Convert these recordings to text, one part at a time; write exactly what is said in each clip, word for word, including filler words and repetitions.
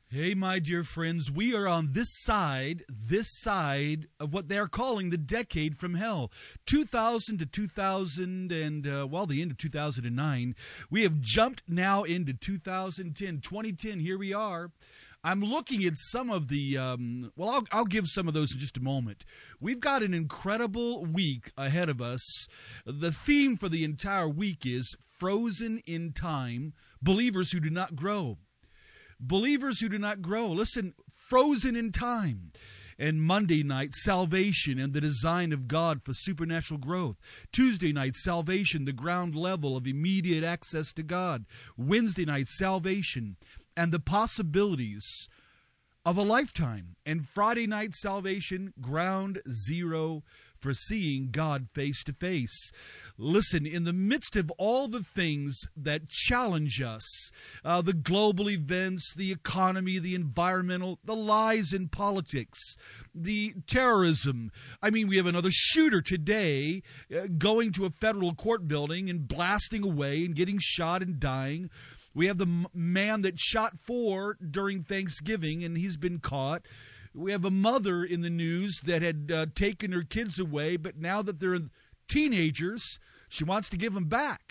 Hey, my dear friends, we are on this side, this side of what they are calling the decade from hell. two thousand to two thousand and, uh, well, the end of two thousand nine. We have jumped now into two thousand ten. twenty ten, here we are. I'm looking at some of the, um, well, I'll, I'll give some of those in just a moment. We've got an incredible week ahead of us. The theme for the entire week is Frozen in Time, Believers Who Do Not Grow. Believers who do not grow. Listen, frozen in time. And Monday night, salvation and the design of God for supernatural growth. Tuesday night, salvation, the ground level of immediate access to God. Wednesday night, salvation and the possibilities of a lifetime. And Friday night, salvation, ground zero for seeing God face to face. Listen, in the midst of all the things that challenge us, uh, the global events, the economy, the environmental, the lies in politics, the terrorism. I mean, we have another shooter today uh, going to a federal court building and blasting away and getting shot and dying. We have the m- man that shot four during Thanksgiving, and he's been caught. We have a mother in the news that had uh, taken her kids away, but now that they're teenagers, she wants to give them back.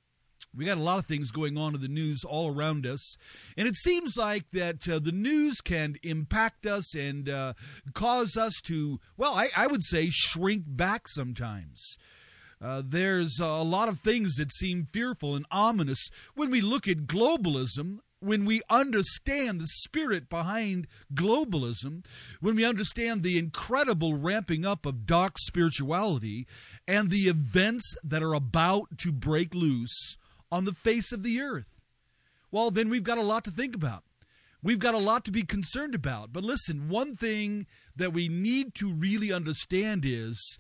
We got a lot of things going on in the news all around us, and it seems like that uh, the news can impact us and uh, cause us to, well, I, I would say shrink back sometimes. Uh, there's a lot of things that seem fearful and ominous when we look at globalism. When we understand the spirit behind globalism, when we understand the incredible ramping up of dark spirituality and the events that are about to break loose on the face of the earth, well, then we've got a lot to think about. We've got a lot to be concerned about. But listen, one thing that we need to really understand is,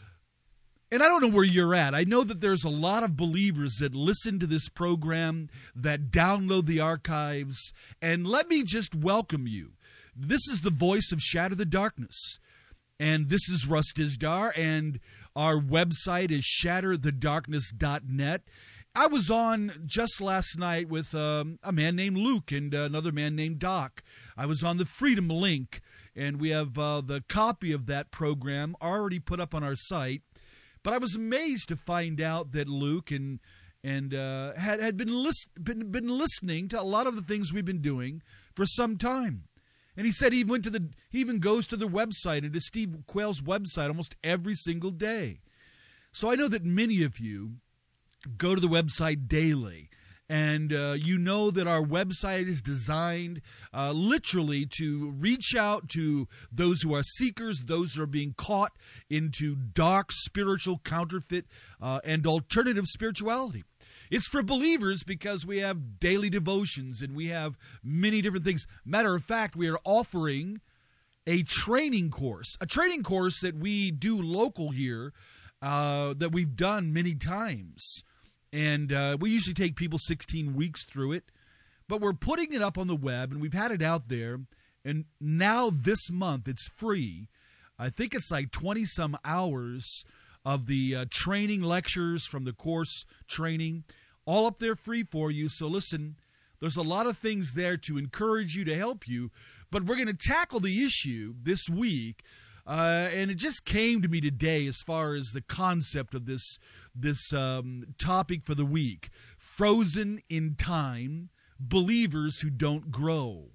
and I don't know where you're at. I know that there's a lot of believers that listen to this program, that download the archives, and let me just welcome you. This is the voice of Shatter the Darkness, and this is Russ Dizdar, and our website is shatter the darkness dot net. I was on just last night with um, a man named Luke and uh, another man named Doc. I was on the Freedom Link, and we have uh, the copy of that program already put up on our site. But I was amazed to find out that Luke and and uh, had had been, list, been been listening to a lot of the things we've been doing for some time. And he said he went to the he even goes to the website and to Steve Quayle's website almost every single day. So I know that many of you go to the website daily. And uh, you know that our website is designed uh, literally to reach out to those who are seekers, those who are being caught into dark spiritual counterfeit uh, and alternative spirituality. It's for believers because we have daily devotions and we have many different things. Matter of fact, we are offering a training course, a training course that we do local here uh, that we've done many times. And uh, we usually take people sixteen weeks through it. But we're putting it up on the web, and we've had it out there. And now this month, it's free. I think it's like twenty-some hours of the uh, training lectures from the course training, all up there free for you. So listen, there's a lot of things there to encourage you, to help you. But we're going to tackle the issue this week. Uh, and it just came to me today as far as the concept of this this um, topic for the week. Frozen in time, believers who don't grow.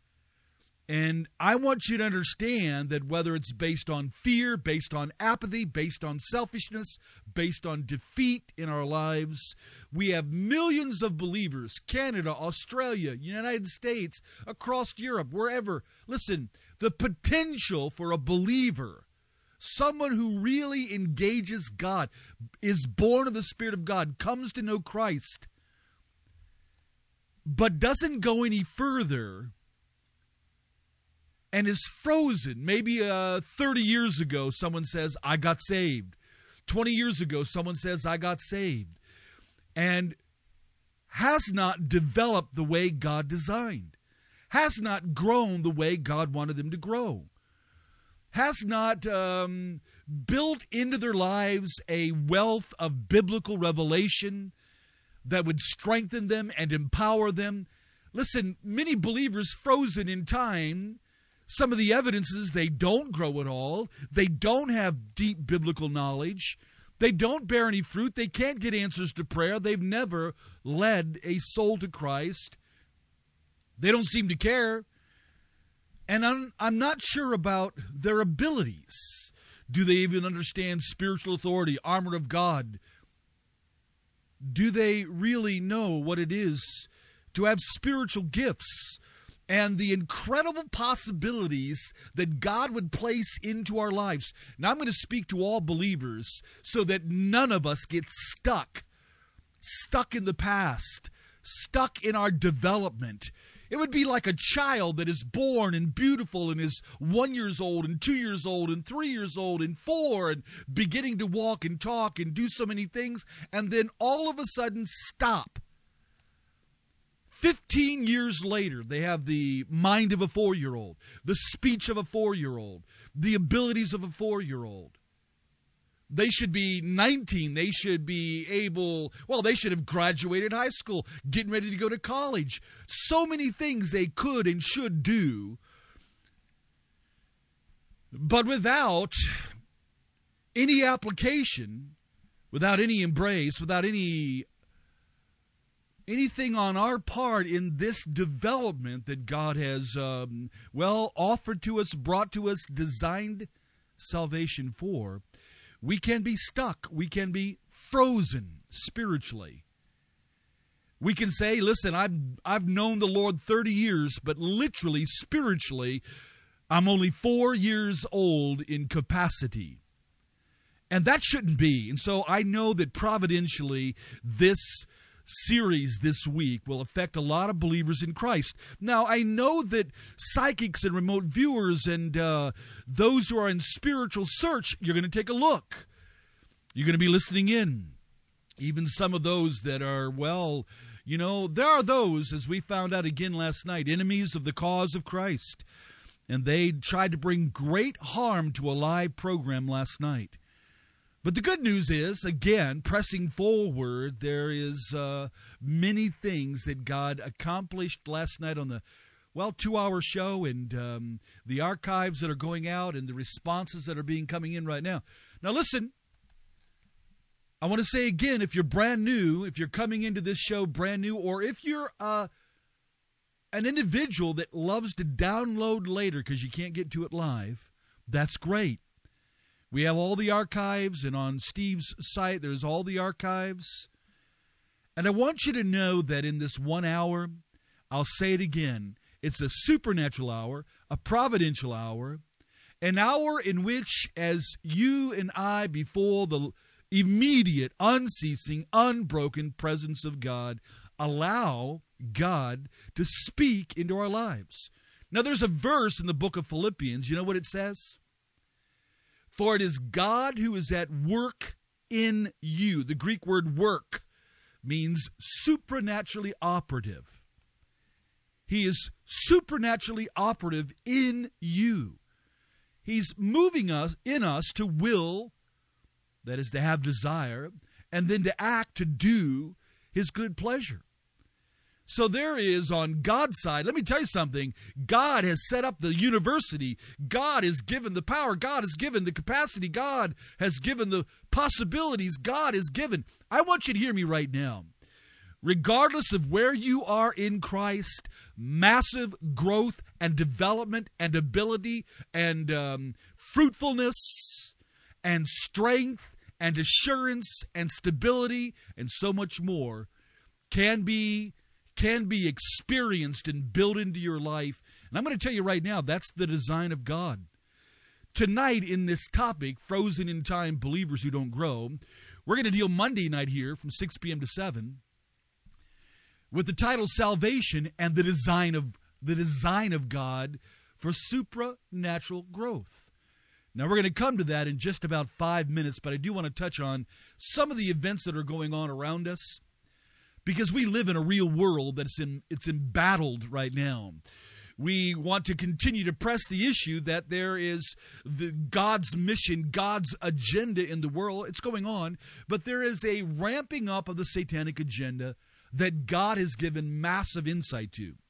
And I want you to understand that whether it's based on fear, based on apathy, based on selfishness, based on defeat in our lives, we have millions of believers, Canada, Australia, United States, across Europe, wherever. Listen, the potential for a believer, someone who really engages God, is born of the Spirit of God, comes to know Christ, but doesn't go any further and is frozen. Maybe uh, thirty years ago, someone says, I got saved. twenty years ago, someone says, I got saved. And has not developed the way God designed. Has not grown the way God wanted them to grow. Has not um, built into their lives a wealth of biblical revelation that would strengthen them and empower them. Listen, many believers frozen in time, some of the evidence is they don't grow at all. They don't have deep biblical knowledge. They don't bear any fruit. They can't get answers to prayer. They've never led a soul to Christ. They don't seem to care. And I'm, I'm not sure about their abilities. Do they even understand spiritual authority, armor of God? Do they really know what it is to have spiritual gifts and the incredible possibilities that God would place into our lives? Now, I'm going to speak to all believers so that none of us get stuck, stuck in the past, stuck in our development. It would be like a child that is born and beautiful and is one years old and two years old and three years old and four and beginning to walk and talk and do so many things, and then all of a sudden stop. Fifteen years later, they have the mind of a four-year-old, the speech of a four-year-old, the abilities of a four-year-old. They should be nineteen. They should be able, well, they should have graduated high school, getting ready to go to college. So many things they could and should do. But without any application, without any embrace, without any anything on our part in this development that God has, um, well, offered to us, brought to us, designed salvation for, we can be stuck. We can be frozen spiritually. We can say, listen, I've, I've known the Lord thirty years, but literally, spiritually, I'm only four years old in capacity. And that shouldn't be. And so I know that providentially, this series this week will affect a lot of believers in Christ. Now, I know that psychics and remote viewers and uh, those who are in spiritual search, you're going to take a look. You're going to be listening in. Even some of those that are, well, you know, there are those, as we found out again last night, enemies of the cause of Christ. And they tried to bring great harm to a live program last night. But the good news is, again, pressing forward, there is uh, many things that God accomplished last night on the, well, two-hour show, and um, the archives that are going out and the responses that are being coming in right now. Now, listen, I want to say again, if you're brand new, if you're coming into this show brand new, or if you're uh, an individual that loves to download later because you can't get to it live, that's great. We have all the archives, and on Steve's site, there's all the archives. And I want you to know that in this one hour, I'll say it again, it's a supernatural hour, a providential hour, an hour in which, as you and I, before the immediate, unceasing, unbroken presence of God, allow God to speak into our lives. Now, there's a verse in the book of Philippians. You know what it says? For it is God who is at work in you. The Greek word work means supernaturally operative. He is supernaturally operative in you. He's moving us in us to will, that is to have desire, and then to act, to do his good pleasure. So there is, on God's side, let me tell you something, God has set up the university. God has given the power. God has given the capacity. God has given the possibilities. God has given. I want you to hear me right now. Regardless of where you are in Christ, massive growth and development and ability and um, fruitfulness and strength and assurance and stability and so much more can be can be experienced and built into your life. And I'm going to tell you right now, that's the design of God. Tonight in this topic, Frozen in Time, Believers Who Don't Grow, we're going to deal Monday night here from six p.m. to seven with the title Salvation and the design of the design of God for supernatural growth. Now, we're going to come to that in just about five minutes, but I do want to touch on some of the events that are going on around us, because we live in a real world that's in, it's embattled right now. We want to continue to press the issue that there is the God's mission, God's agenda in the world. It's going on, but there is a ramping up of the satanic agenda that God has given massive insight to.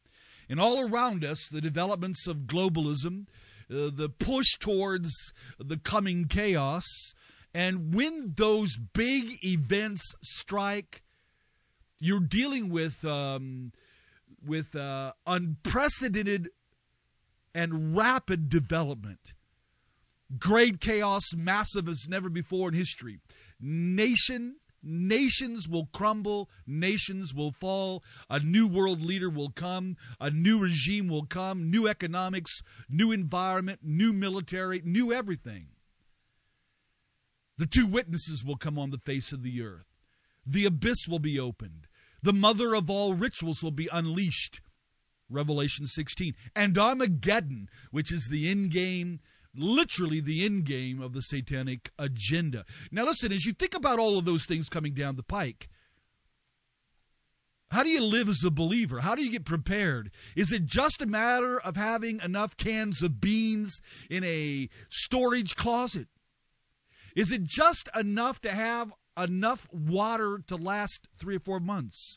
And all around us, the developments of globalism, uh, the push towards the coming chaos. And when those big events strike, you're dealing with um, with uh, unprecedented and rapid development. Great chaos, massive as never before in history. Nation, nations will crumble, nations will fall, a new world leader will come, a new regime will come, new economics, new environment, new military, new everything. The two witnesses will come on the face of the earth. The abyss will be opened. The mother of all rituals will be unleashed. Revelation sixteen. And Armageddon, which is the end game, literally the end game of the satanic agenda. Now listen, as you think about all of those things coming down the pike, how do you live as a believer? How do you get prepared? Is it just a matter of having enough cans of beans in a storage closet? Is it just enough to have enough water to last three or four months?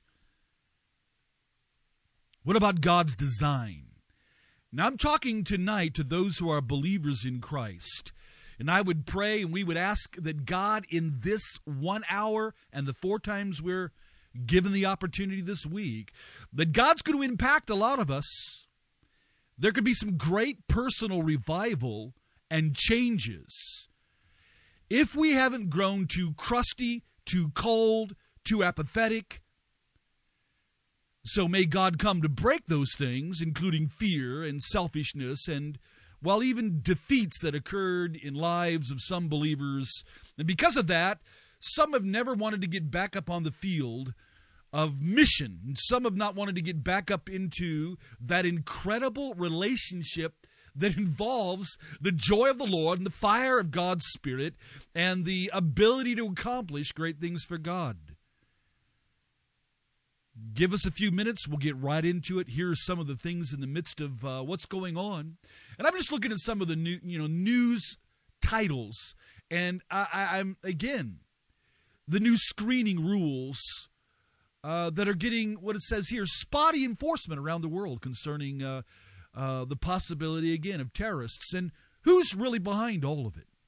What about God's design? Now, I'm talking tonight to those who are believers in Christ. And I would pray and we would ask that God, in this one hour and the four times we're given the opportunity this week, that God's going to impact a lot of us. There could be some great personal revival and changes. If we haven't grown too crusty, too cold, too apathetic, so may God come to break those things, including fear and selfishness and, well, even defeats that occurred in lives of some believers. And because of that, some have never wanted to get back up on the field of mission. And some have not wanted to get back up into that incredible relationship that involves the joy of the Lord and the fire of God's Spirit and the ability to accomplish great things for God. Give us a few minutes. We'll get right into it. Here are some of the things in the midst of uh, what's going on. And I'm just looking at some of the new, you know, news titles. And I, I, I'm, again, the new screening rules uh, that are getting, what it says here, spotty enforcement around the world concerning uh, uh, the possibility, again, of terrorists. And who's really behind all of it?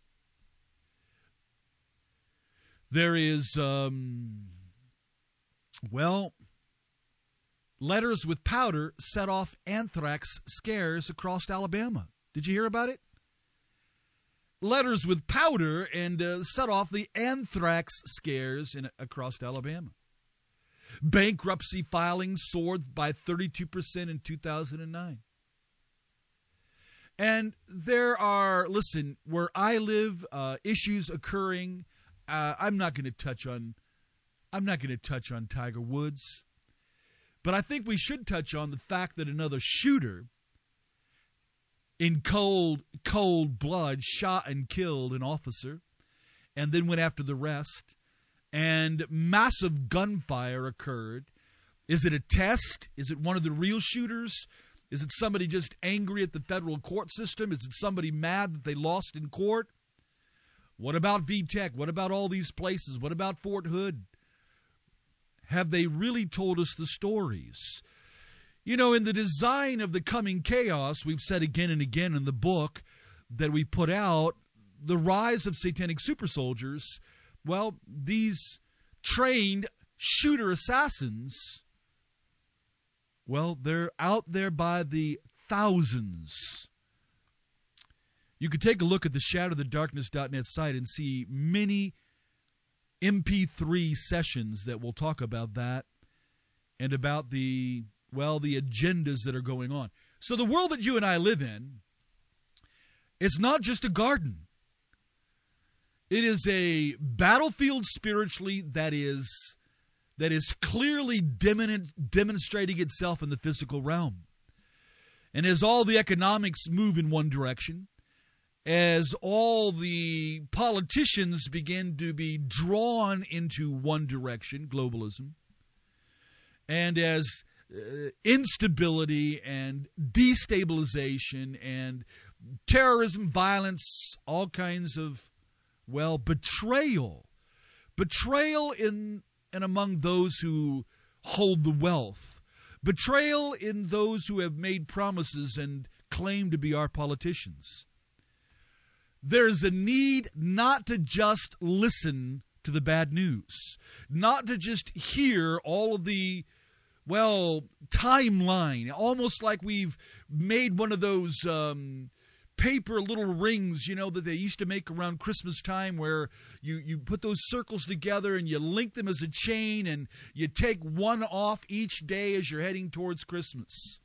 There is, um, well... letters with powder set off anthrax scares across Alabama. Did you hear about it? Letters with powder and uh, set off the anthrax scares in, across Alabama. Bankruptcy filings soared by thirty-two percent in two thousand nine. And there are, listen, where I live, uh, issues occurring. Uh, I'm not going to touch on, I'm not going to touch on Tiger Woods. But I think we should touch on the fact that another shooter in cold, cold blood shot and killed an officer and then went after the rest. And massive gunfire occurred. Is it a test? Is it one of the real shooters? Is it somebody just angry at the federal court system? Is it somebody mad that they lost in court? What about V TEC? What about all these places? What about Fort Hood? Have they really told us the stories? You know, in the design of the coming chaos, we've said again and again in the book that we put out, the rise of satanic super soldiers, well, these trained shooter assassins, well, they're out there by the thousands. You could take a look at the shadow the darkness dot net site and see many M P three sessions that will talk about that and about the, well, the agendas that are going on. So the world that you and I live in, it's not just a garden. It is a battlefield spiritually that is that is clearly demon- demonstrating itself in the physical realm. And as all the economics move in one direction, as all the politicians begin to be drawn into one direction, globalism, and as uh, instability and destabilization and terrorism, violence, all kinds of, well, betrayal, betrayal in and among those who hold the wealth, betrayal in those who have made promises and claim to be our politicians. There's a need not to just listen to the bad news, not to just hear all of the, well, timeline, almost like we've made one of those um, paper little rings, you know, that they used to make around Christmas time, where you, you put those circles together and you link them as a chain and you take one off each day as you're heading towards Christmas.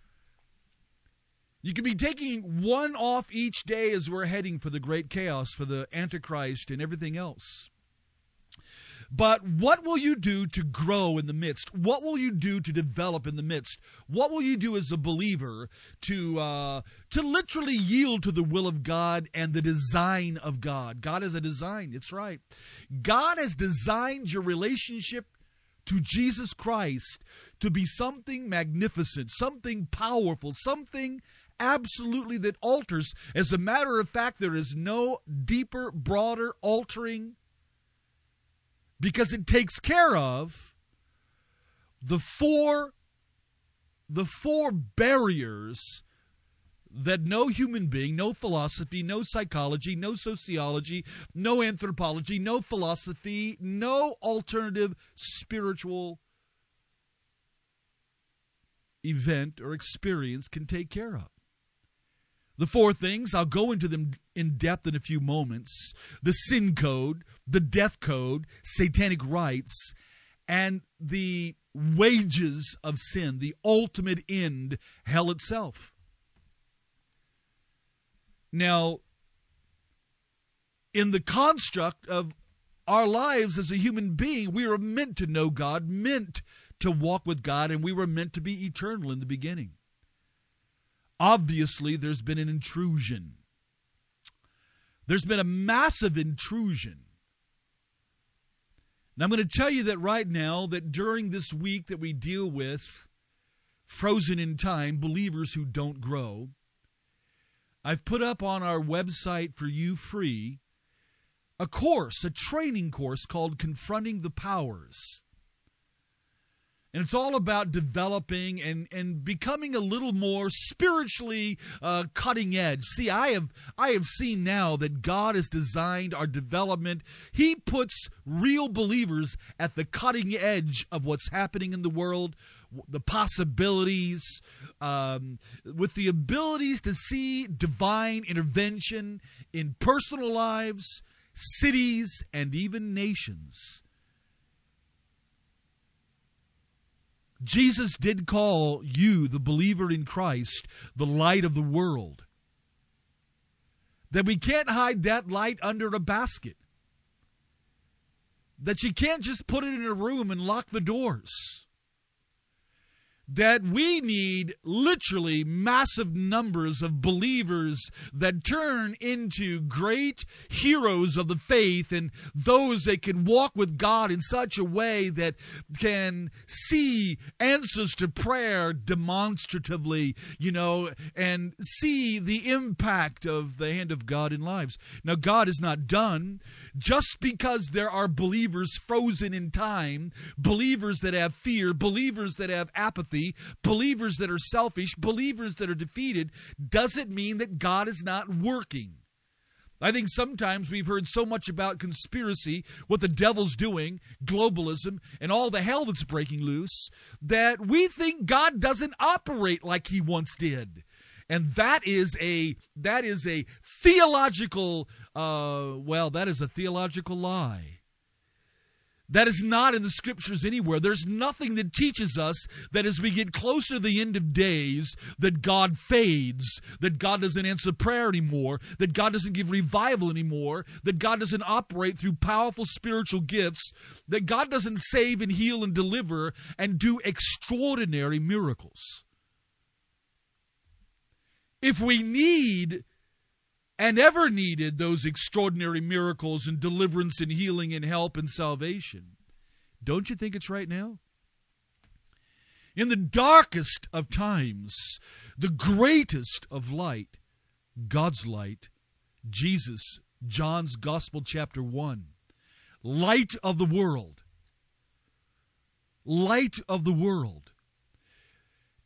You could be taking one off each day as we're heading for the great chaos, for the Antichrist and everything else. But what will you do to grow in the midst? What will you do to develop in the midst? What will you do as a believer to uh, to literally yield to the will of God and the design of God? God has a design. It's right. God has designed your relationship to Jesus Christ to be something magnificent, something powerful, something absolutely that alters. As a matter of fact, there is no deeper, broader altering, because it takes care of the four, the four barriers that no human being, no philosophy, no psychology, no sociology, no anthropology, no philosophy, no alternative spiritual event or experience can take care of. The four things, I'll go into them in depth in a few moments: the sin code, the death code, satanic rites, and the wages of sin, the ultimate end, hell itself. Now, in the construct of our lives as a human being, we are meant to know God, meant to walk with God, and we were meant to be eternal in the beginning. Obviously, there's been an intrusion. There's been a massive intrusion. Now, I'm going to tell you that right now, that during this week that we deal with, frozen in time, believers who don't grow, I've put up on our website for you free a course, a training course called Confronting the Powers. And it's all about developing and, and becoming a little more spiritually uh, cutting edge. See, I have I have seen now that God has designed our development. He puts real believers at the cutting edge of what's happening in the world, the possibilities, um, with the abilities to see divine intervention in personal lives, cities, and even nations. Jesus did call you, the believer in Christ, the light of the world. That we can't hide that light under a basket. That you can't just put it in a room and lock the doors. That we need literally massive numbers of believers that turn into great heroes of the faith, and those that can walk with God in such a way that can see answers to prayer demonstratively, you know, and see the impact of the hand of God in lives. Now, God is not done. Just because there are believers frozen in time, believers that have fear, believers that have apathy, believers that are selfish, believers that are defeated, doesn't mean that God is not working. I think sometimes we've heard so much about conspiracy, what the devil's doing, globalism, and all the hell that's breaking loose, that we think God doesn't operate like he once did. And that is a that is a theological, uh, well, that is a theological lie. That is not in the Scriptures anywhere. There's nothing that teaches us that as we get closer to the end of days, that God fades, that God doesn't answer prayer anymore, that God doesn't give revival anymore, that God doesn't operate through powerful spiritual gifts, that God doesn't save and heal and deliver and do extraordinary miracles. If we need and ever needed those extraordinary miracles and deliverance and healing and help and salvation, don't you think it's right now? In the darkest of times, the greatest of light, God's light, Jesus, John's Gospel, chapter one, light of the world, light of the world.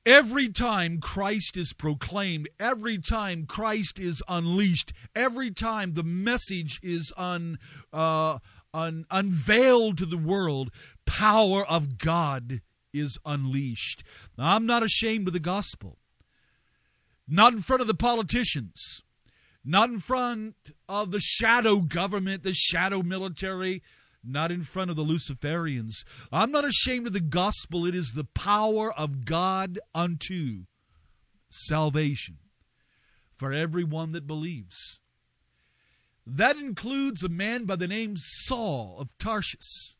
Every time Christ is proclaimed, every time Christ is unleashed, every time the message is un, uh, un, unveiled to the world, power of God is unleashed. Now, I'm not ashamed of the gospel. Not in front of the politicians. Not in front of the shadow government, the shadow military. Not in front of the Luciferians. I'm not ashamed of the gospel. It is the power of God unto salvation for everyone that believes. That includes a man by the name Saul of Tarsus,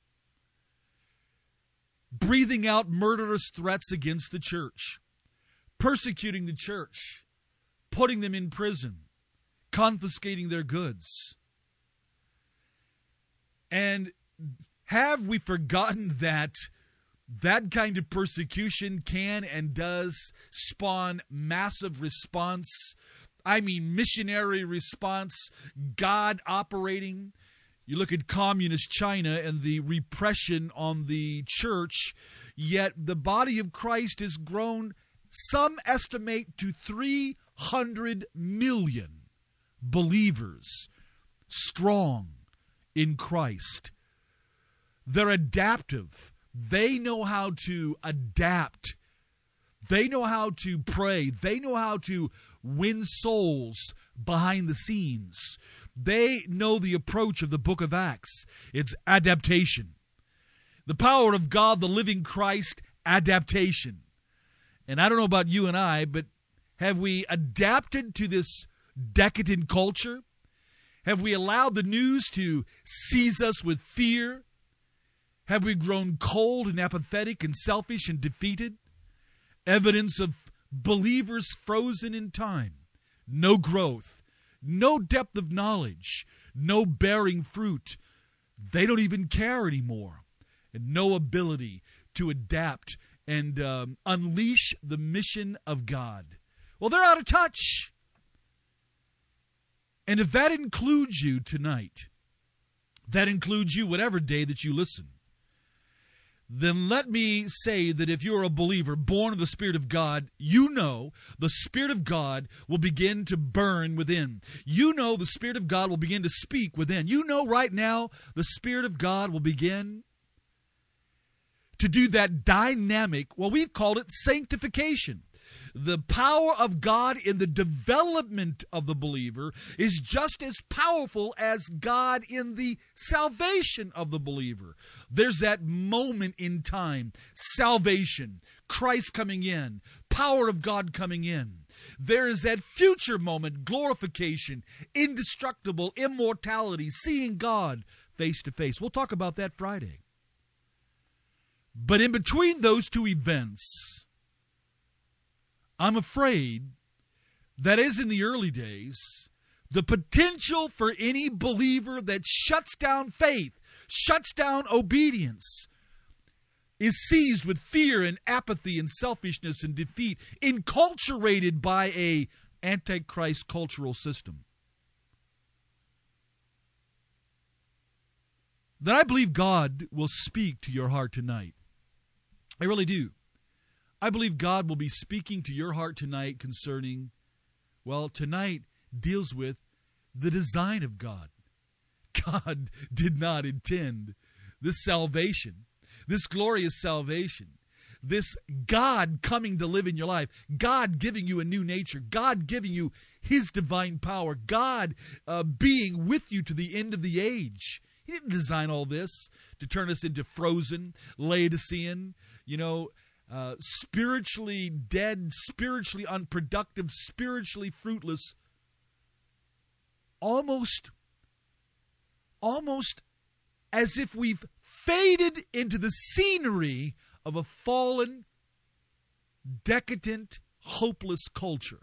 breathing out murderous threats against the church, persecuting the church, putting them in prison, confiscating their goods. And have we forgotten that that kind of persecution can and does spawn massive response? I mean, missionary response, God operating. You look at communist China and the repression on the church, yet the body of Christ has grown, some estimate, to three hundred million believers strong in Christ. They're adaptive. They know how to adapt. They know how to pray. They know how to win souls behind the scenes. They know the approach of the book of Acts. It's adaptation. The power of God, the living Christ, adaptation. And I don't know about you and I, but have we adapted to this decadent culture? Have we allowed the news to seize us with fear? Have we grown cold and apathetic and selfish and defeated? Evidence of believers frozen in time. No growth. No depth of knowledge. No bearing fruit. They don't even care anymore. And no ability to adapt and um, unleash the mission of God. Well, they're out of touch. And if that includes you tonight, that includes you whatever day that you listen, then let me say that if you're a believer born of the Spirit of God, you know the Spirit of God will begin to burn within. You know the Spirit of God will begin to speak within. You know right now the Spirit of God will begin to do that dynamic, well, we've called it sanctification. The power of God in the development of the believer is just as powerful as God in the salvation of the believer. There's that moment in time, salvation, Christ coming in, power of God coming in. There is that future moment, glorification, indestructible immortality, seeing God face to face. We'll talk about that Friday. But in between those two events, I'm afraid that, as in the early days, the potential for any believer that shuts down faith, shuts down obedience, is seized with fear and apathy and selfishness and defeat, enculturated by a antichrist cultural system. That I believe God will speak to your heart tonight. I really do. I believe God will be speaking to your heart tonight concerning, well, tonight deals with the design of God. God did not intend this salvation, this glorious salvation, this God coming to live in your life, God giving you a new nature, God giving you His divine power, God uh, being with you to the end of the age. He didn't design all this to turn us into frozen, Laodicean, you know, Uh, spiritually dead, spiritually unproductive, spiritually fruitless, almost, almost as if we've faded into the scenery of a fallen, decadent, hopeless culture.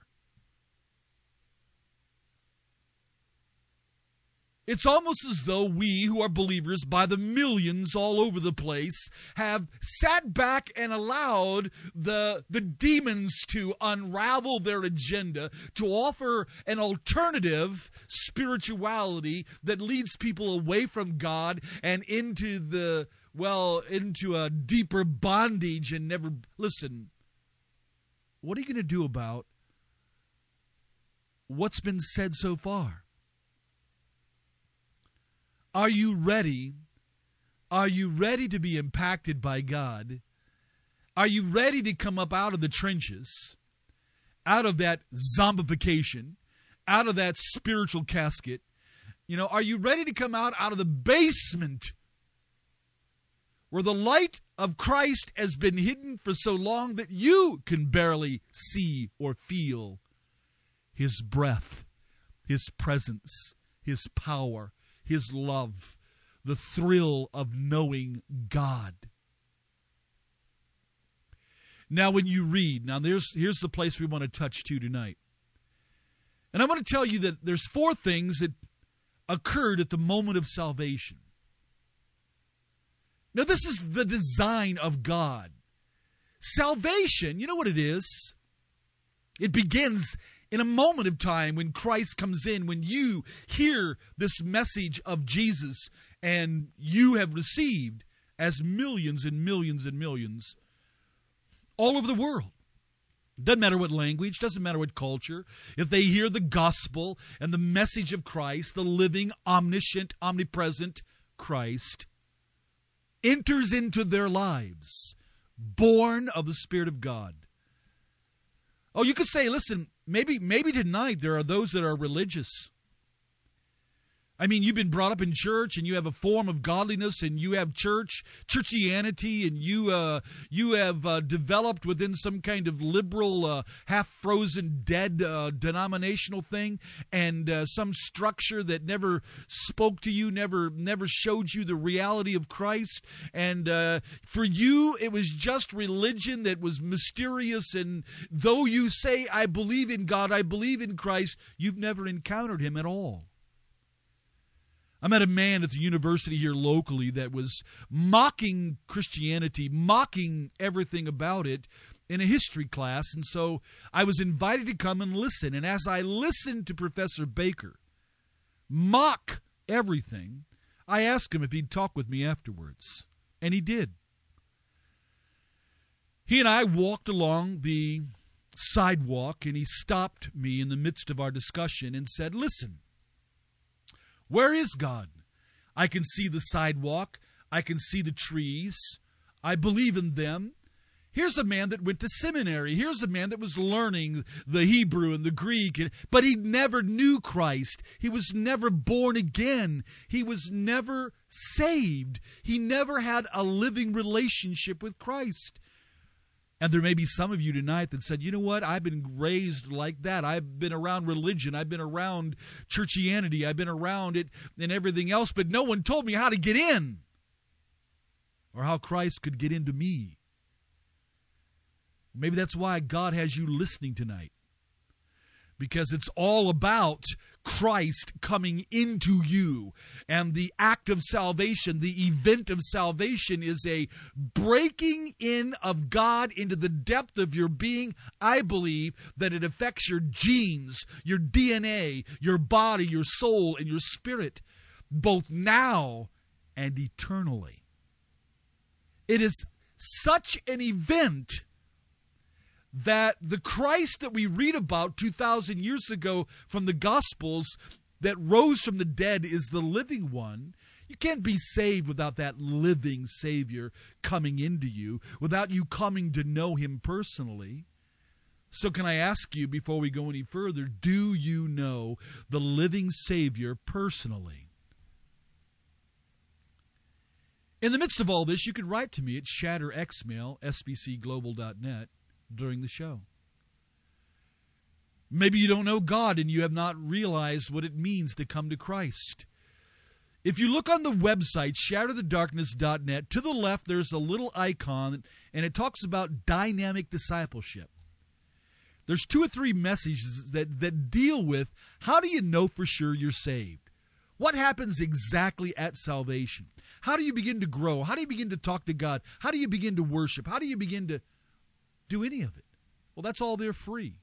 It's almost as though we, who are believers by the millions all over the place, have sat back and allowed the, the demons to unravel their agenda, to offer an alternative spirituality that leads people away from God and into the, well, into a deeper bondage and never, listen, what are you going to do about what's been said so far? Are you ready? Are you ready to be impacted by God? Are you ready to come up out of the trenches, out of that zombification, out of that spiritual casket? You know, are you ready to come out out of the basement where the light of Christ has been hidden for so long that you can barely see or feel His breath, His presence, His power, His love, the thrill of knowing God? Now, when you read, now there's here's the place we want to touch to tonight. And I want to tell you that there's four things that occurred at the moment of salvation. Now, this is the design of God. Salvation, you know what it is? It begins in a moment of time when Christ comes in, when you hear this message of Jesus and you have received, as millions and millions and millions all over the world. Doesn't matter what language, doesn't matter what culture. If they hear the gospel and the message of Christ, the living, omniscient, omnipresent Christ enters into their lives, born of the Spirit of God. Oh, you could say, listen, maybe maybe tonight there are those that are religious. I mean, you've been brought up in church, and you have a form of godliness, and you have church, churchianity, and you uh, you have uh, developed within some kind of liberal, uh, half-frozen, dead uh, denominational thing, and uh, some structure that never spoke to you, never never showed you the reality of Christ. And uh, for you, it was just religion that was mysterious, and though you say, I believe in God, I believe in Christ, you've never encountered Him at all. I met a man at the university here locally that was mocking Christianity, mocking everything about it in a history class. And so I was invited to come and listen. And as I listened to Professor Baker mock everything, I asked him if he'd talk with me afterwards. And he did. He and I walked along the sidewalk, and he stopped me in the midst of our discussion and said, listen, where is God? I can see the sidewalk. I can see the trees. I believe in them. Here's a man that went to seminary. Here's a man that was learning the Hebrew and the Greek, but he never knew Christ. He was never born again. He was never saved. He never had a living relationship with Christ. And there may be some of you tonight that said, you know what, I've been raised like that. I've been around religion. I've been around churchianity. I've been around it and everything else, but no one told me how to get in or how Christ could get into me. Maybe that's why God has you listening tonight, because it's all about Christ coming into you. And the act of salvation, the event of salvation, is a breaking in of God into the depth of your being. I believe that it affects your genes, your D N A, your body, your soul, and your spirit, both now and eternally. It is such an event that the Christ that we read about two thousand years ago from the Gospels that rose from the dead is the living one. You can't be saved without that living Savior coming into you, without you coming to know Him personally. So can I ask you, before we go any further, do you know the living Savior personally? In the midst of all this, you can write to me at shatterxmail, s b c global dot net, during the show. Maybe you don't know God and you have not realized what it means to come to Christ. If you look on the website, shatter the darkness dot net, to the left there's a little icon and it talks about dynamic discipleship. There's two or three messages that, that deal with how do you know for sure you're saved? What happens exactly at salvation? How do you begin to grow? How do you begin to talk to God? How do you begin to worship? How do you begin to do any of it? Well, that's all there free.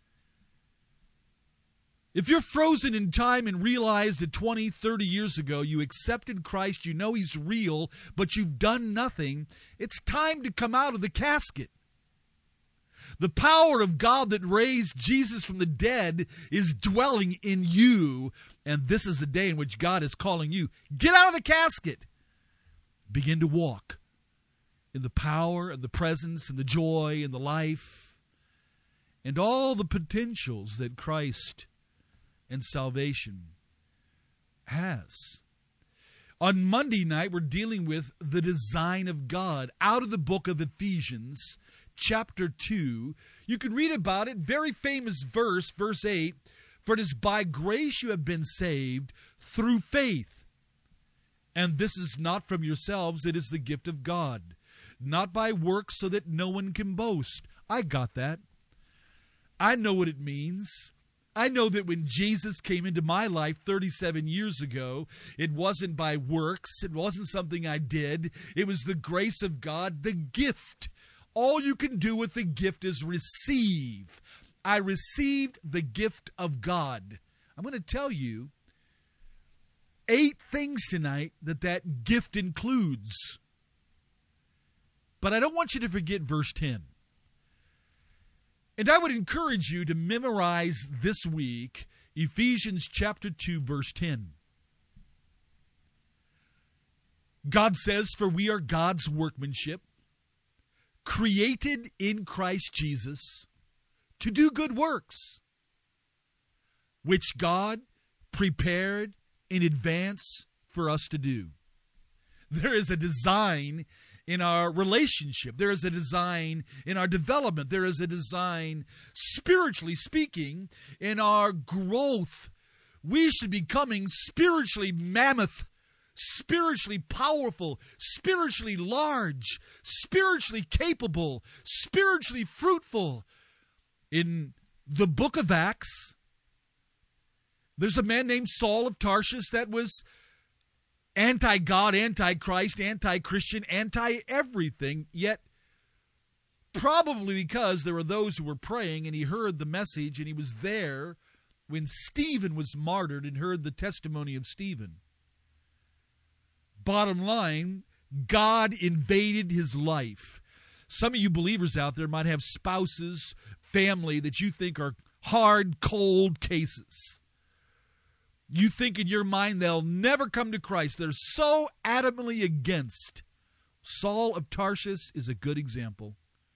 If you're frozen in time and realize that twenty, thirty years ago you accepted Christ, you know He's real, but you've done nothing, it's time to come out of the casket. The power of God that raised Jesus from the dead is dwelling in you. And this is the day in which God is calling you. Get out of the casket. Begin to walk in the power and the presence and the joy and the life and all the potentials that Christ and salvation has. On Monday night, we're dealing with the design of God out of the book of Ephesians, chapter two. You can read about it, very famous verse, verse eight. For it is by grace you have been saved through faith. And this is not from yourselves, it is the gift of God. Not by works so that no one can boast. I got that. I know what it means. I know that when Jesus came into my life thirty-seven years ago, it wasn't by works. It wasn't something I did. It was the grace of God, the gift. All you can do with the gift is receive. I received the gift of God. I'm going to tell you eight things tonight that that gift includes. But I don't want you to forget verse ten. And I would encourage you to memorize this week Ephesians chapter two, verse ten. God says, for we are God's workmanship, created in Christ Jesus to do good works, which God prepared in advance for us to do. There is a design in our relationship. There is a design in our development. There is a design, spiritually speaking, in our growth. We should be becoming spiritually mammoth, spiritually powerful, spiritually large, spiritually capable, spiritually fruitful. In the book of Acts, there's a man named Saul of Tarshish that was anti-God, anti-Christ, anti-Christian, anti-everything, yet probably because there were those who were praying and he heard the message and he was there when Stephen was martyred and heard the testimony of Stephen. Bottom line, God invaded his life. Some of you believers out there might have spouses, family that you think are hard, cold cases. You think in your mind they'll never come to Christ. They're so adamantly against. Saul of Tarshish is a good example.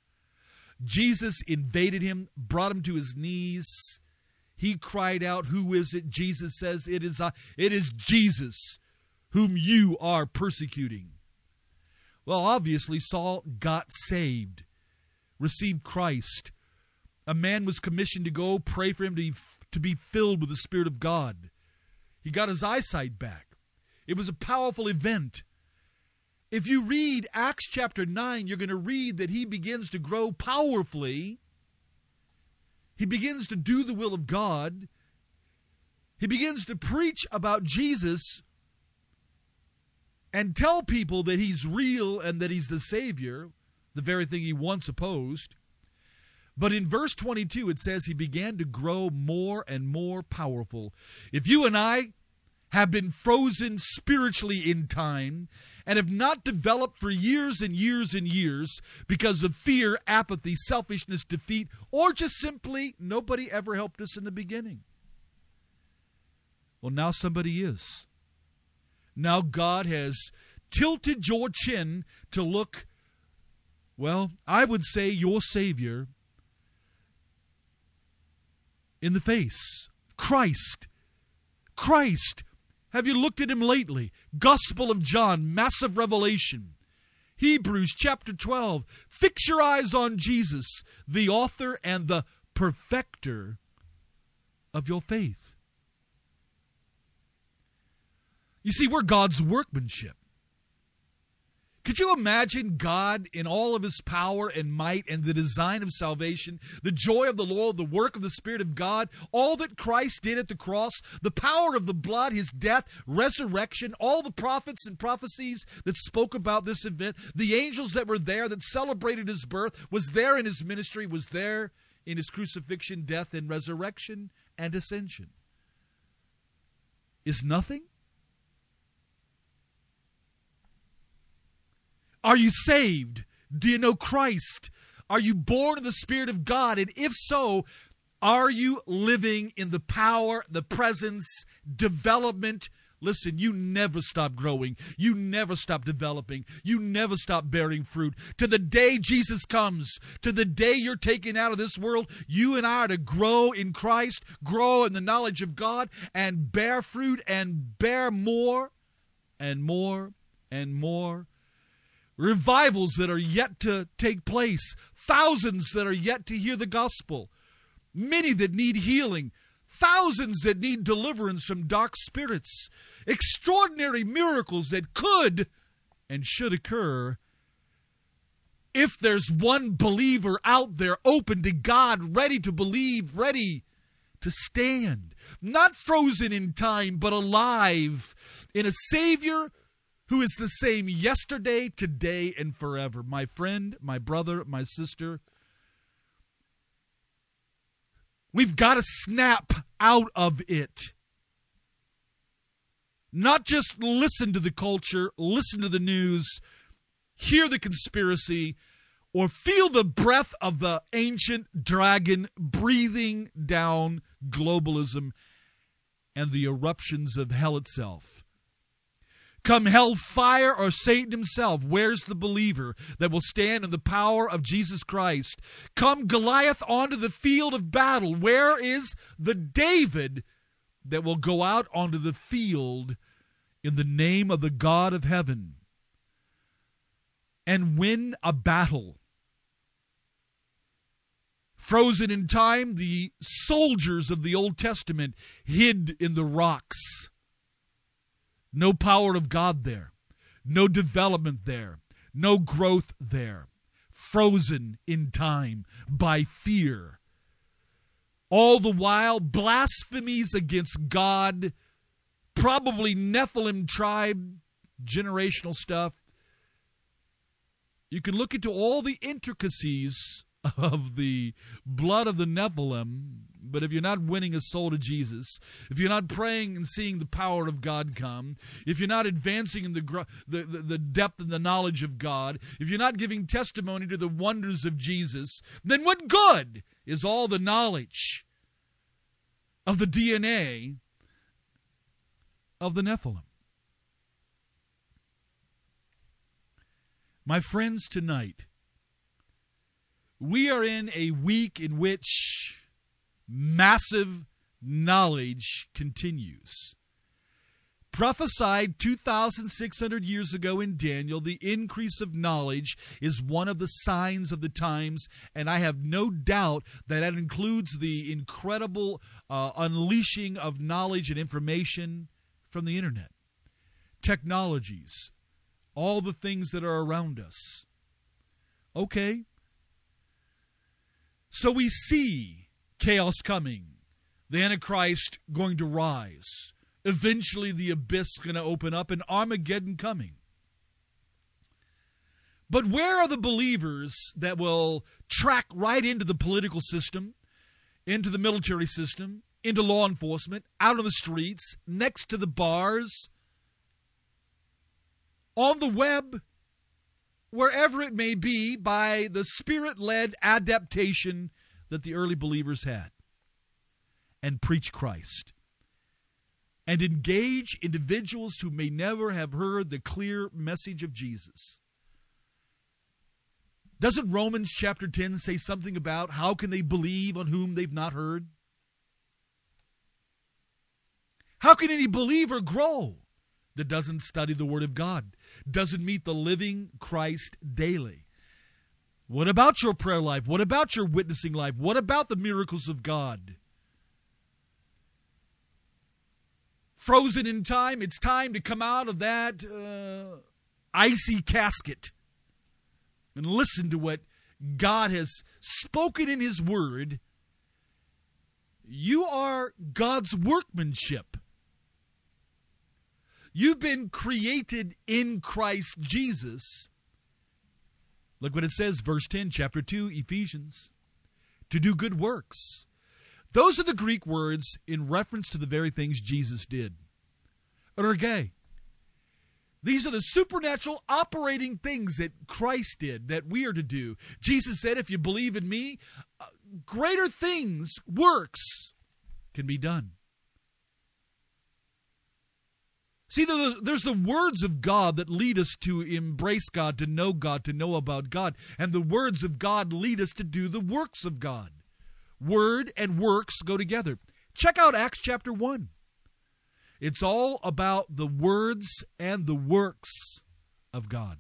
Jesus invaded him, brought him to his knees. He cried out, who is it? Jesus says, it is, uh, it is Jesus whom you are persecuting. Well, obviously, Saul got saved, received Christ. A man was commissioned to go pray for him to be, to be filled with the Spirit of God. He got his eyesight back. It was a powerful event. If you read Acts chapter nine, you're going to read that he begins to grow powerfully. He begins to do the will of God. He begins to preach about Jesus and tell people that he's real and that he's the Savior, the very thing he once opposed. But in verse twenty-two, it says he began to grow more and more powerful. If you and I have been frozen spiritually in time and have not developed for years and years and years because of fear, apathy, selfishness, defeat, or just simply nobody ever helped us in the beginning. Well, now somebody is. Now God has tilted your chin to look, well, I would say your Savior in the face. Christ. Christ. Have you looked at him lately? Gospel of John, massive revelation. Hebrews chapter twelve. Fix your eyes on Jesus, the author and the perfecter of your faith. You see, we're God's workmanship. Could you imagine God in all of his power and might and the design of salvation, the joy of the Lord, the work of the Spirit of God, all that Christ did at the cross, the power of the blood, his death, resurrection, all the prophets and prophecies that spoke about this event, the angels that were there that celebrated his birth, was there in his ministry, was there in his crucifixion, death, and resurrection and ascension. Is nothing? Are you saved? Do you know Christ? Are you born of the Spirit of God? And if so, are you living in the power, the presence, development? Listen, you never stop growing. You never stop developing. You never stop bearing fruit. To the day Jesus comes, to the day you're taken out of this world, you and I are to grow in Christ, grow in the knowledge of God, and bear fruit and bear more and more and more. Revivals that are yet to take place. Thousands that are yet to hear the gospel. Many that need healing. Thousands that need deliverance from dark spirits. Extraordinary miracles that could and should occur if there's one believer out there open to God, ready to believe, ready to stand. Not frozen in time, but alive in a Savior who is the same yesterday, today, and forever. My friend, my brother, my sister, we've got to snap out of it. Not just listen to the culture, listen to the news, hear the conspiracy, or feel the breath of the ancient dragon breathing down globalism and the eruptions of hell itself. Come hellfire or Satan himself, where's the believer that will stand in the power of Jesus Christ? Come Goliath onto the field of battle, where is the David that will go out onto the field in the name of the God of heaven and win a battle? Frozen in time, the soldiers of the Old Testament hid in the rocks. No power of God there. No development there. No growth there. Frozen in time by fear. All the while, blasphemies against God, probably Nephilim tribe, generational stuff. You can look into all the intricacies of the blood of the Nephilim, but if you're not winning a soul to Jesus, if you're not praying and seeing the power of God come, if you're not advancing in the, the, the, the depth and the knowledge of God, if you're not giving testimony to the wonders of Jesus, then what good is all the knowledge of the D N A of the Nephilim? My friends, tonight, we are in a week in which massive knowledge continues. Prophesied two thousand six hundred years ago in Daniel, the increase of knowledge is one of the signs of the times, and I have no doubt that that includes the incredible uh, unleashing of knowledge and information from the internet, technologies, all the things that are around us. Okay. So we see chaos coming, the Antichrist going to rise, eventually the abyss going to open up, and Armageddon coming. But where are the believers that will track right into the political system, into the military system, into law enforcement, out on the streets, next to the bars, on the web, wherever it may be, by the Spirit-led adaptation that the early believers had, and preach Christ, and engage individuals who may never have heard the clear message of Jesus? Doesn't Romans chapter ten say something about how can they believe on whom they've not heard? How can any believer grow that doesn't study the Word of God, doesn't meet the living Christ daily? What about your prayer life? What about your witnessing life? What about the miracles of God? Frozen in time, it's time to come out of that uh, icy casket and listen to what God has spoken in His Word. You are God's workmanship. You've been created in Christ Jesus. Look what it says, verse ten, chapter two, Ephesians. To do good works. Those are the Greek words in reference to the very things Jesus did. Erge. These are the supernatural operating things that Christ did, that we are to do. Jesus said, if you believe in me, uh, greater things, works, can be done. See, there's the words of God that lead us to embrace God, to know God, to know about God. And the words of God lead us to do the works of God. Word and works go together. Check out Acts chapter one. It's all about the words and the works of God.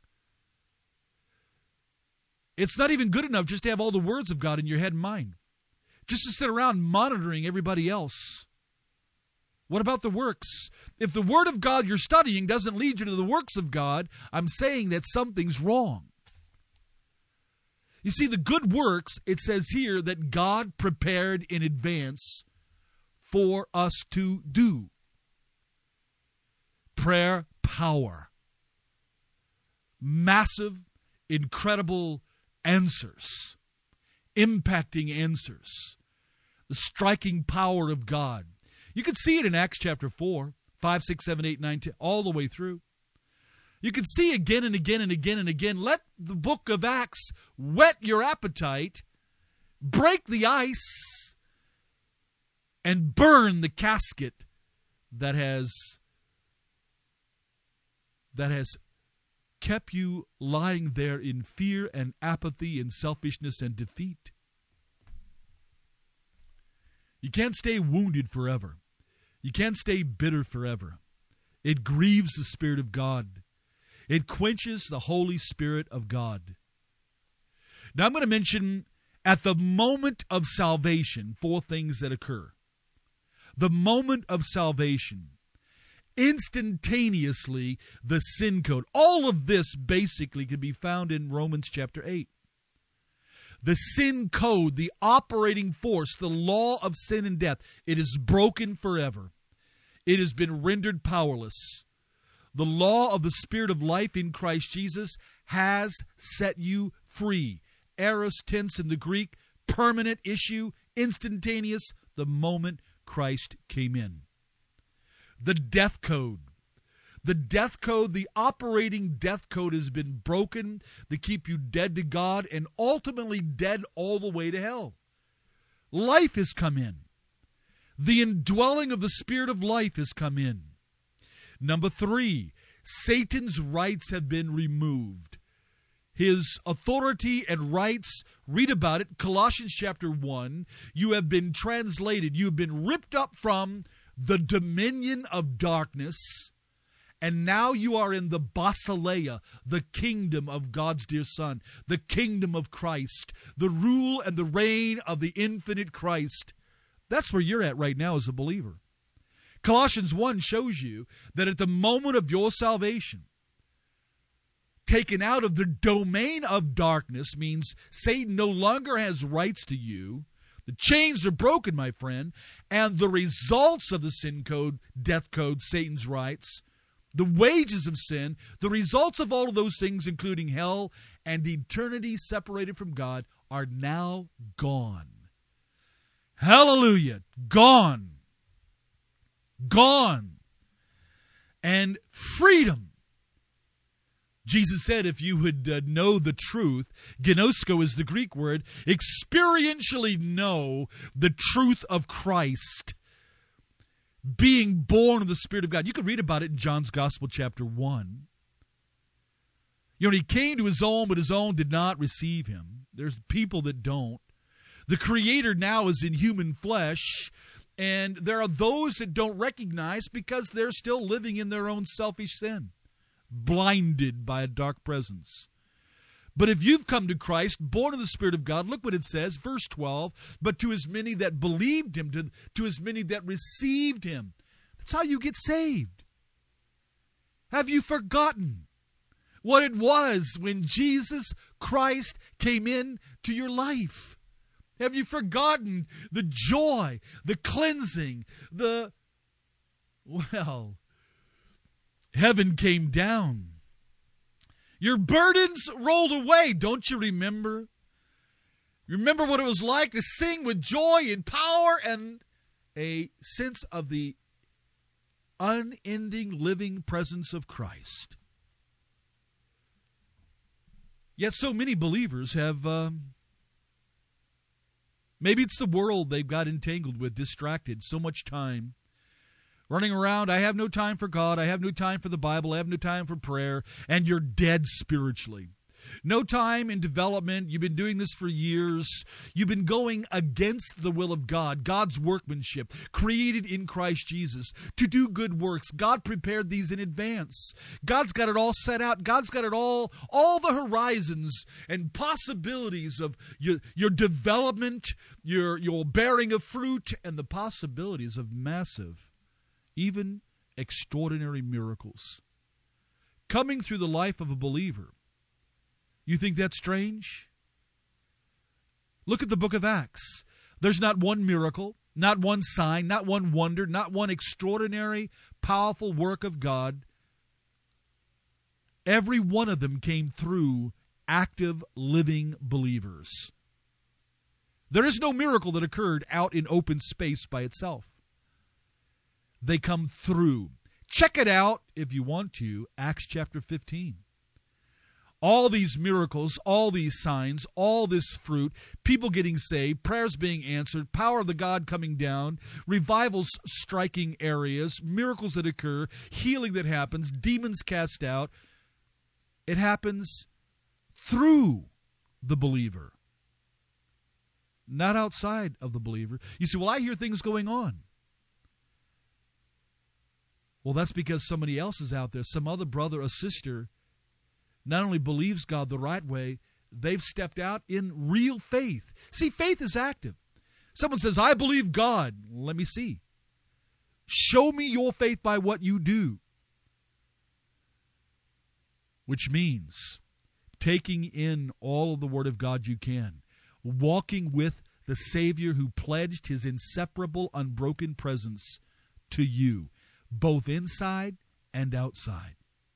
It's not even good enough just to have all the words of God in your head and mind. Just to sit around monitoring everybody else. What about the works? If the Word of God you're studying doesn't lead you to the works of God, I'm saying that something's wrong. You see, the good works, it says here that God prepared in advance for us to do. Prayer power. Massive, incredible answers. Impacting answers. The striking power of God. You can see it in Acts chapter four, five, six, seven, eight, nine, ten, all the way through. You can see again and again and again and again. Let the book of Acts whet your appetite, break the ice, and burn the casket that has, that has kept you lying there in fear and apathy and selfishness and defeat. You can't stay wounded forever. You can't stay bitter forever. It grieves the Spirit of God. It quenches the Holy Spirit of God. Now I'm going to mention at the moment of salvation four things that occur. The moment of salvation. Instantaneously, the sin code. All of this basically can be found in Romans chapter eight. The sin code, the operating force, the law of sin and death, it is broken forever. It has been rendered powerless. The law of the Spirit of life in Christ Jesus has set you free. Aorist tense in the Greek, permanent issue, instantaneous, the moment Christ came in. The death code. The death code, the operating death code has been broken to keep you dead to God and ultimately dead all the way to hell. Life has come in. The indwelling of the Spirit of life has come in. Number three, Satan's rights have been removed. His authority and rights, read about it, Colossians chapter one, you have been translated, you have been ripped up from the dominion of darkness, and now you are in the basileia, the kingdom of God's dear Son, the kingdom of Christ, the rule and the reign of the infinite Christ. That's where you're at right now as a believer. Colossians one shows you that at the moment of your salvation, taken out of the domain of darkness means Satan no longer has rights to you. The chains are broken, my friend, and the results of the sin code, death code, Satan's rights, the wages of sin, the results of all of those things, including hell and eternity separated from God, are now gone. Hallelujah. Gone. Gone. And freedom. Jesus said if you would uh, know the truth, gnosko is the Greek word, experientially know the truth of Christ, being born of the Spirit of God. You can read about it in John's Gospel chapter one. You know, he came to his own, but his own did not receive him. There's people that don't. The Creator now is in human flesh, and there are those that don't recognize because they're still living in their own selfish sin, blinded by a dark presence. But if you've come to Christ, born of the Spirit of God, look what it says, verse twelve, but to as many that believed him, to, to as many that received him. That's how you get saved. Have you forgotten what it was when Jesus Christ came in to your life? Have you forgotten the joy, the cleansing, the, well, heaven came down. Your burdens rolled away. Don't you remember? Remember what it was like to sing with joy and power and a sense of the unending, living presence of Christ. Yet so many believers have, um, maybe it's the world they've got entangled with, distracted, so much time. Running around, I have no time for God, I have no time for the Bible, I have no time for prayer, and you're dead spiritually. No time in development. You've been doing this for years. You've been going against the will of God, God's workmanship, created in Christ Jesus to do good works. God prepared these in advance. God's got it all set out. God's got it all, all the horizons and possibilities of your, your development, your, your bearing of fruit, and the possibilities of massive, even extraordinary miracles coming through the life of a believer. You think that's strange? Look at the book of Acts. There's not one miracle, not one sign, not one wonder, not one extraordinary, powerful work of God. Every one of them came through active, living believers. There is no miracle that occurred out in open space by itself. They come through. Check it out, if you want to, Acts chapter fifteen. All these miracles, all these signs, all this fruit, people getting saved, prayers being answered, power of the God coming down, revivals striking areas, miracles that occur, healing that happens, demons cast out. It happens through the believer, not outside of the believer. You say, well, I hear things going on. Well, that's because somebody else is out there, some other brother or sister not only believes God the right way, they've stepped out in real faith. See, faith is active. Someone says, I believe God. Let me see. Show me your faith by what you do. Which means taking in all of the Word of God you can, walking with the Savior who pledged His inseparable, unbroken presence to you, both inside and outside.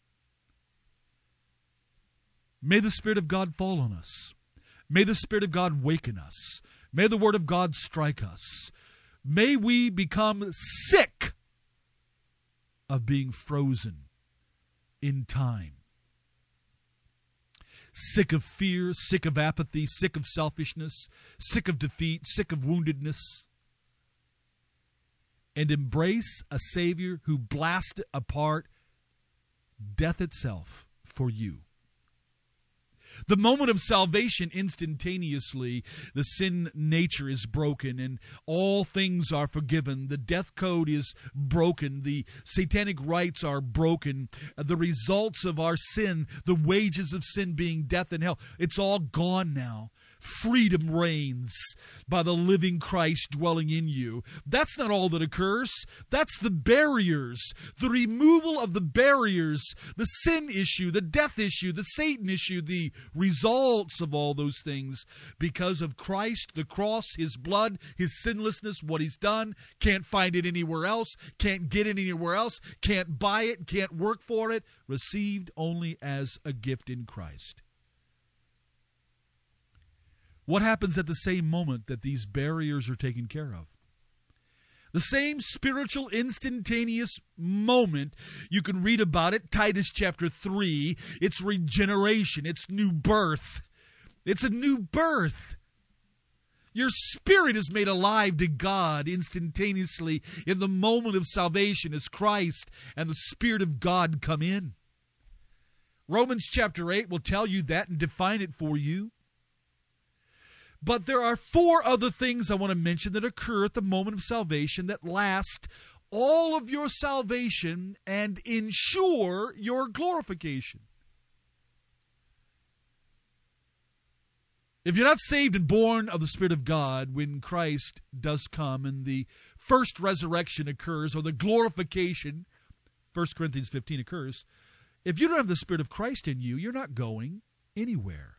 May the Spirit of God fall on us. May the Spirit of God waken us. May the Word of God strike us. May we become sick of being frozen in time. Sick of fear, sick of apathy, sick of selfishness, sick of defeat, sick of woundedness. And embrace a Savior who blasted apart death itself for you. The moment of salvation, instantaneously, the sin nature is broken and all things are forgiven. The death code is broken. The satanic rights are broken. The results of our sin, the wages of sin being death and hell, it's all gone now. Freedom reigns by the living Christ dwelling in you. That's not all that occurs. That's the barriers, the removal of the barriers, the sin issue, the death issue, the Satan issue, the results of all those things because of Christ, the cross, His blood, His sinlessness, what He's done. Can't find it anywhere else, can't get it anywhere else, can't buy it, can't work for it. Received only as a gift in Christ. What happens at the same moment that these barriers are taken care of? The same spiritual instantaneous moment, you can read about it, Titus chapter three. It's regeneration. It's new birth. It's a new birth. Your spirit is made alive to God instantaneously in the moment of salvation as Christ and the Spirit of God come in. Romans chapter eight will tell you that and define it for you. But there are four other things I want to mention that occur at the moment of salvation that last all of your salvation and ensure your glorification. If you're not saved and born of the Spirit of God when Christ does come and the first resurrection occurs or the glorification, First Corinthians fifteen occurs, if you don't have the Spirit of Christ in you, you're not going anywhere.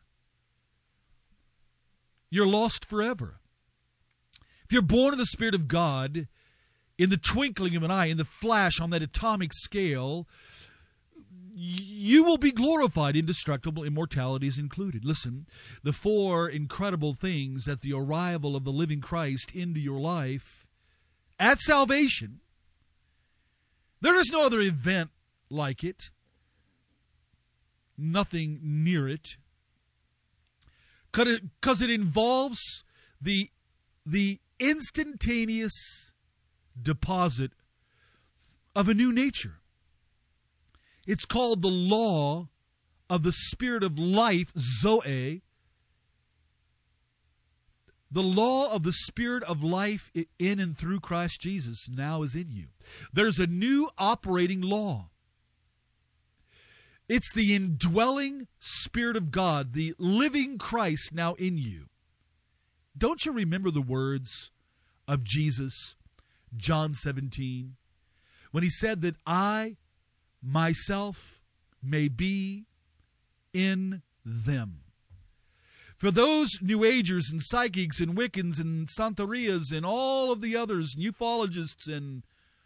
You're lost forever. If you're born of the Spirit of God, in the twinkling of an eye, in the flash on that atomic scale, you will be glorified. Indestructible immortality is included. Listen, the four incredible things at the arrival of the living Christ into your life at salvation, There is no other event like it. Nothing near it. Because it, it involves the, the instantaneous deposit of a new nature. It's called the law of the Spirit of life, Zoe. The law of the Spirit of life in and through Christ Jesus now is in you. There's a new operating law. It's the indwelling Spirit of God, the living Christ now in you. Don't you remember the words of Jesus, John seventeen, when he said that I, myself, may be in them? For those New Agers and psychics and Wiccans and Santerias and all of the others, ufologists and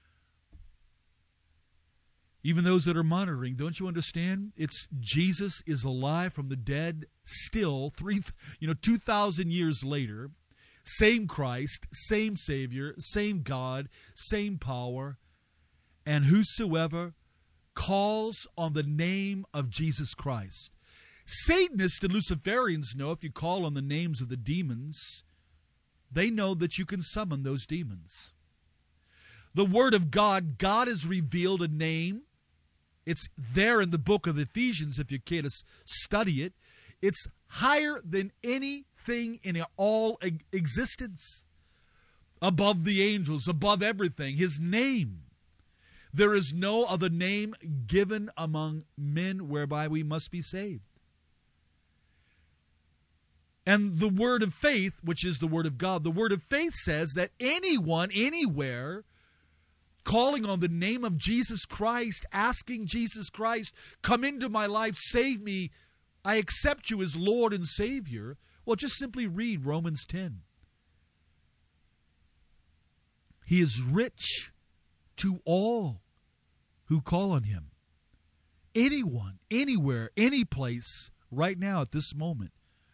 even those that are monitoring, don't you understand? It's Jesus is alive from the dead still, three, you know, two thousand years later. Same Christ, same Savior, same God, same power. And whosoever calls on the name of Jesus Christ. Satanists and Luciferians know if you call on the names of the demons, they know that you can summon those demons. The Word of God, God has revealed a name. It's there in the book of Ephesians if you care to study it. It's higher than anything in all existence. Above the angels, above everything. His name. There is no other name given among men whereby we must be saved. And the word of faith, which is the word of God, the word of faith says that anyone, anywhere, calling on the name of Jesus Christ, asking Jesus Christ, come into my life, save me, I accept you as Lord and Savior. Well, just simply read Romans ten. He is rich to all who call on him. Anyone, anywhere, any place, right now at this moment.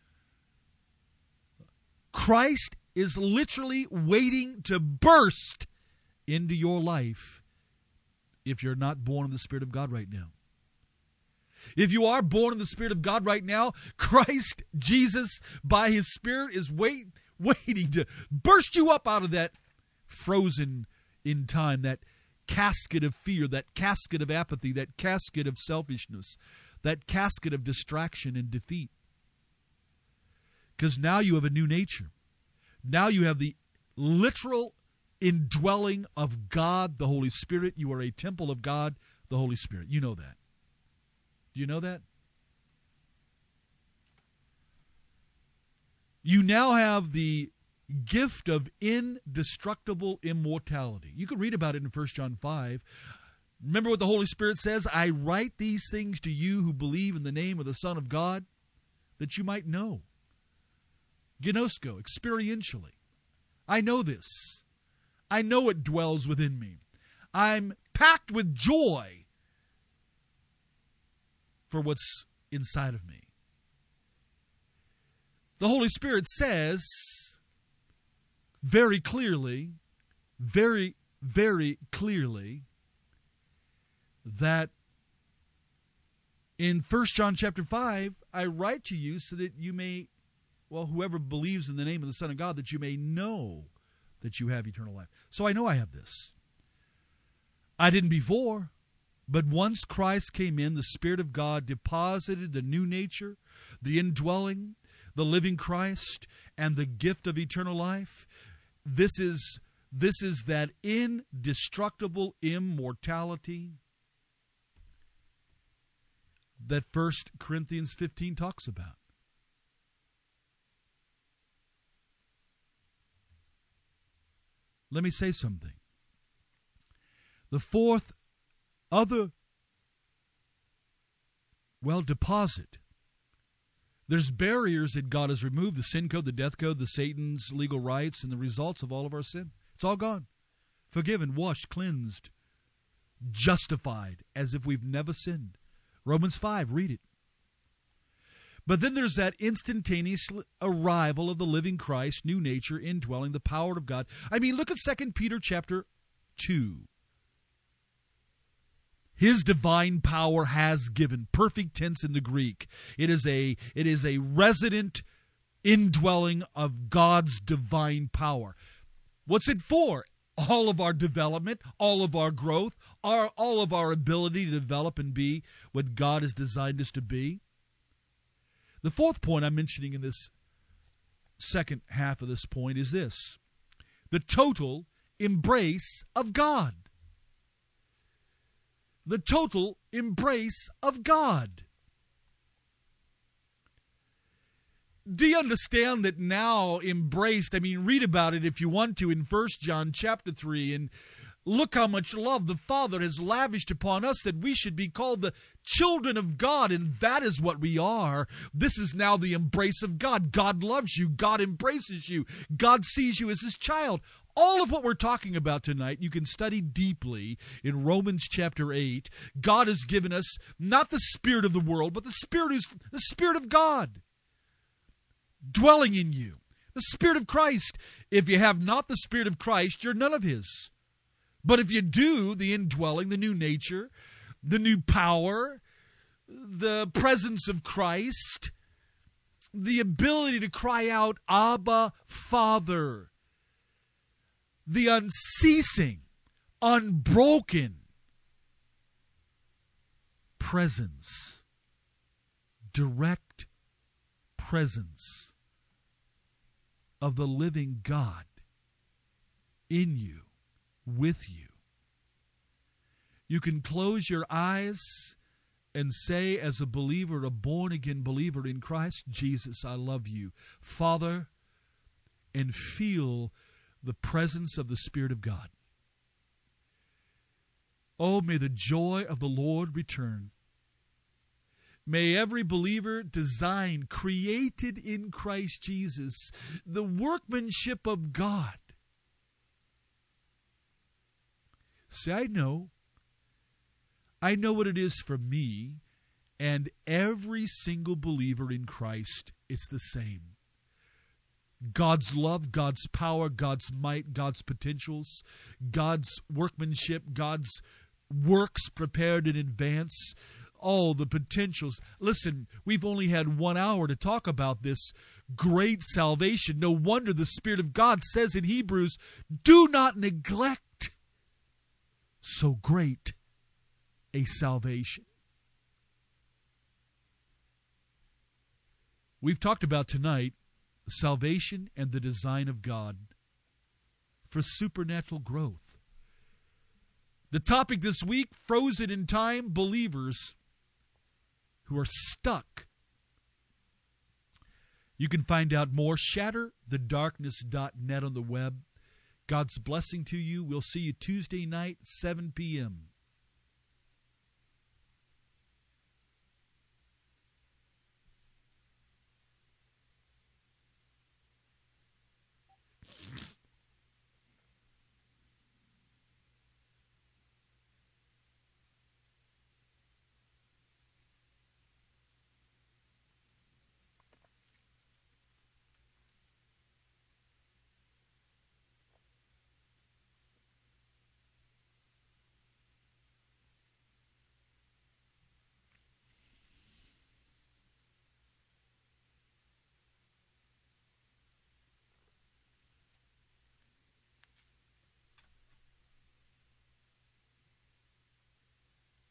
Christ is literally waiting to burst into your life if you're not born of the Spirit of God right now. If you are born of the Spirit of God right now, Christ Jesus, by His Spirit, is wait, waiting to burst you up out of that frozen in time, that casket of fear, that casket of apathy, that casket of selfishness, that casket of distraction and defeat. Because now you have a new nature. Now you have the literal indwelling of God, the Holy Spirit. You are a temple of God, the Holy Spirit. You know that. Do you know that? You now have the gift of indestructible immortality. You can read about it in First John five. Remember what the Holy Spirit says? I write these things to you who believe in the name of the Son of God, that you might know. Gnosko, experientially. I know this. I know it dwells within me. I'm packed with joy for what's inside of me. The Holy Spirit says very clearly, very, very clearly, that in First John chapter five, I write to you so that you may, well, whoever believes in the name of the Son of God, that you may know that you have eternal life. So I know I have this. I didn't before, but once Christ came in, the Spirit of God deposited the new nature, the indwelling, the living Christ, and the gift of eternal life. This is, this is that indestructible immortality that First Corinthians fifteen talks about. Let me say something. The fourth other, well, deposit. There's barriers that God has removed, the sin code, the death code, the Satan's legal rights, and the results of all of our sin. It's all gone. Forgiven, washed, cleansed, justified, as if we've never sinned. Romans five, read it. But then there's that instantaneous arrival of the living Christ, new nature, indwelling, the power of God. I mean, look at Second Peter chapter two. His divine power has given. Perfect tense in the Greek. It is a, it is a resident indwelling of God's divine power. What's it for? All of our development, all of our growth, our, all of our ability to develop and be what God has designed us to be. The fourth point I'm mentioning in this second half of this point is this: the total embrace of God. The total embrace of God. Do you understand that now embraced? I mean, read about it if you want to in First John chapter three, and look how much love the Father has lavished upon us that we should be called the children of God, and that is what we are. This is now the embrace of God. God loves you. God embraces you. God sees you as His child. All of what we're talking about tonight, you can study deeply in Romans chapter eight. God has given us not the spirit of the world, but the Spirit who's the Spirit of God dwelling in you. The Spirit of Christ. If you have not the Spirit of Christ, you're none of His. But if you do, the indwelling, the new nature, the new power, the presence of Christ, the ability to cry out, Abba, Father, the unceasing, unbroken presence, direct presence of the living God in you, with you. You can close your eyes and say, as a believer, a born-again believer in Christ Jesus, I love you, Father, and feel the presence of the Spirit of God. Oh, may the joy of the Lord return. May every believer design, created in Christ Jesus, the workmanship of God. See, I know. I know what it is for me, and every single believer in Christ, it's the same. God's love, God's power, God's might, God's potentials, God's workmanship, God's works prepared in advance, all the potentials. Listen, we've only had one hour to talk about this great salvation. No wonder the Spirit of God says in Hebrews, do not neglect so great a salvation. We've talked about tonight salvation and the design of God for supernatural growth. The topic this week, frozen in time believers who are stuck. You can find out more, shatter the darkness dot net on the web. God's blessing to you. We'll see you Tuesday night, seven p.m.